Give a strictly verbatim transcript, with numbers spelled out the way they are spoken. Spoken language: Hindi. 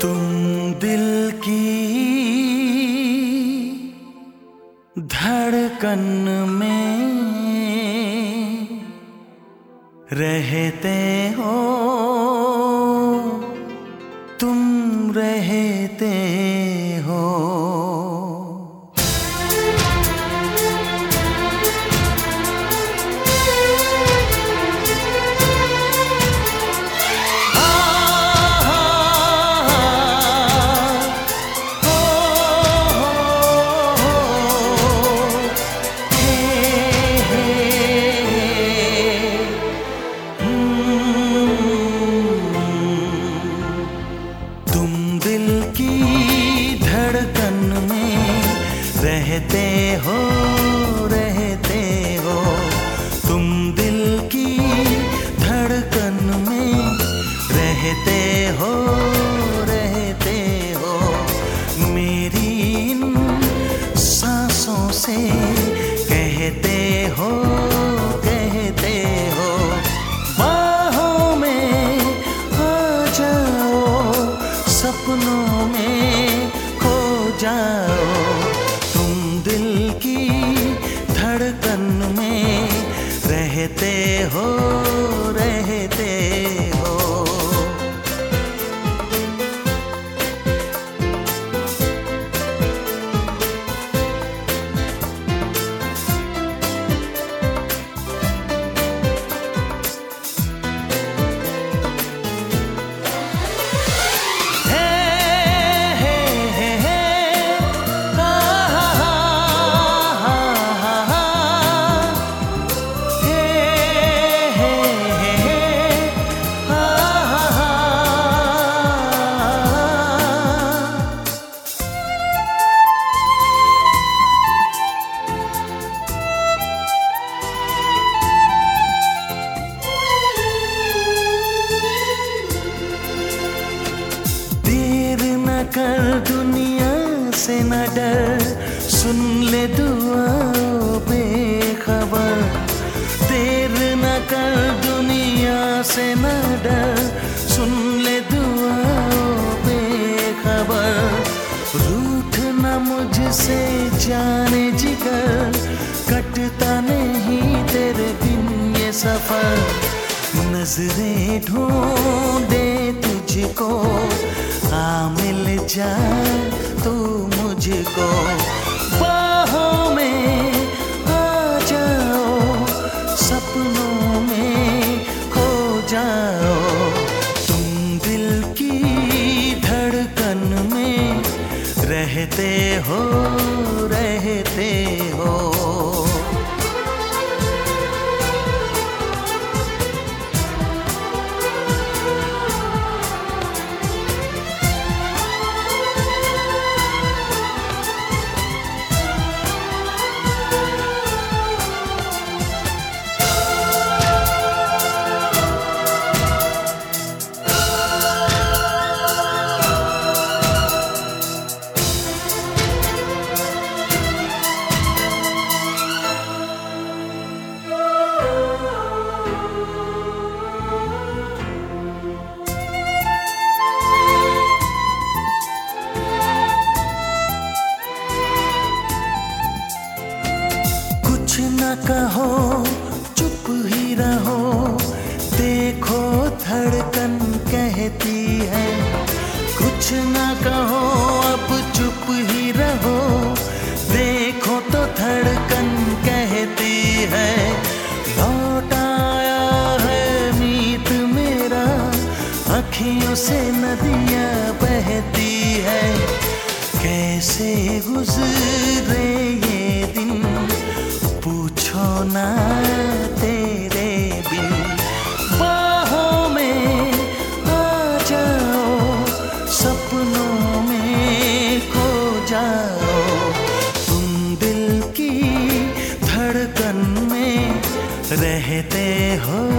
तुम दिल की धड़कन में रहते हो, तुम रहते हो। रहते हो रहते हो तुम दिल की धड़कन में रहते हो रहते हो। मेरी इन सांसों से कहते हो कहते हो। बाहों में आ जाओ, सपनों में खो जाओ। धड़कन में रहते हो रहते हो। कर दुनिया से न डर, सुन ले दुआओं बेखबर। देर न कर दुनिया से न डर, सुन ले दुआओं बेखबर। रूठ न मुझसे जाने जिगर, कटता नहीं तेरे बिन ये सफर। नजरें ढूंढे तुझको, आ मिल जा तू मुझको। बाहों में आ जाओ, सपनों में खो जाओ। तुम दिल की धड़कन में रहते हो रहते हो। कुछ न कहो, चुप ही रहो, देखो धड़कन कहती है। कुछ न कहो, अब चुप ही रहो, देखो तो धड़कन कहती है। लौट आया है मीत मेरा, अखियों से नदियाँ बहती है। कैसे गुजरे ये दिन, पूछो ना तेरे बिन। बाहों में आ जाओ, सपनों में खो जाओ। तुम दिल की धड़कन में रहते हो